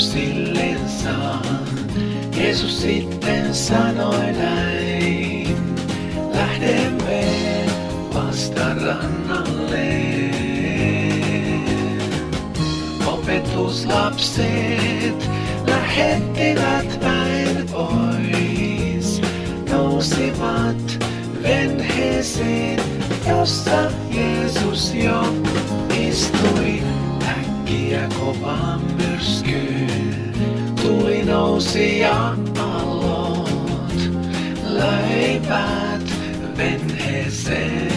sillensa. Jeesus sitten sanoi näin, lähdemme vasta rannalle. Opetuslapset lähettivät väen pois, nousivat venheeseen, jossa Jeesus jo istui. Äkkiä kova myrsky tuli, nousi ja aallot löivät venheeseen.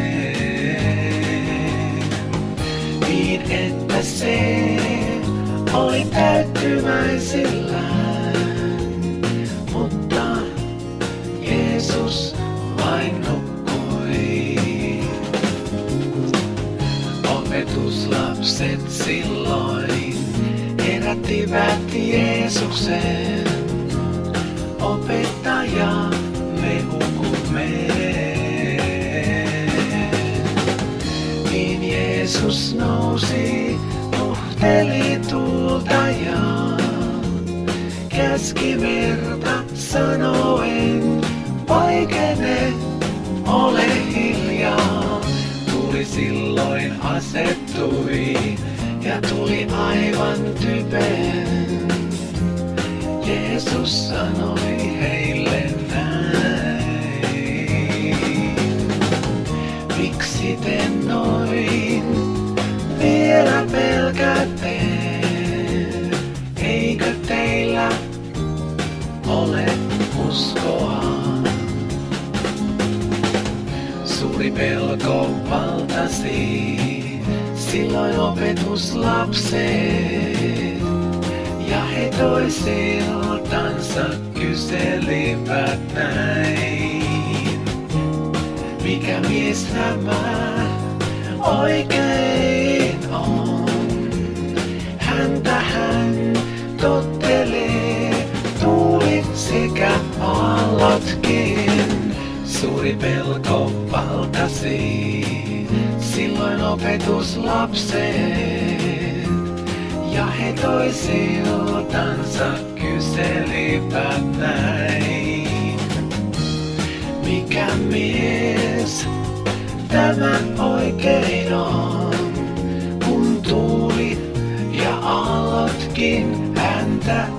Niin että se oli täyttymäisillään, mutta Jeesus vain nukkui. Opetuslapset silloin herättivät Jeesuksen. Opettaja, me hukumme. Niin Jeesus nousi, nuhteli tuulta ja käski merta sanoen, vaikene, ole hiljaa. Tuuli silloin asettui ja tuli aivan typen. Jeesus sanoi heille näin, miksi te noin vielä pelkäätte? Eikö teillä ole uskoa? Suuri pelko valtasi silloin opetuslapset, ja he toisiltansa kyselivät näin, mikä mies tämä oikein on? Häntä hän tottelee, tuuli sekä aallotkin. Suuri pelko valtasi silloin opetuslapset, ja he toisiltansa kyselivät näin, mikä mies tämä oikein on, kun tuuli ja aallotkin häntä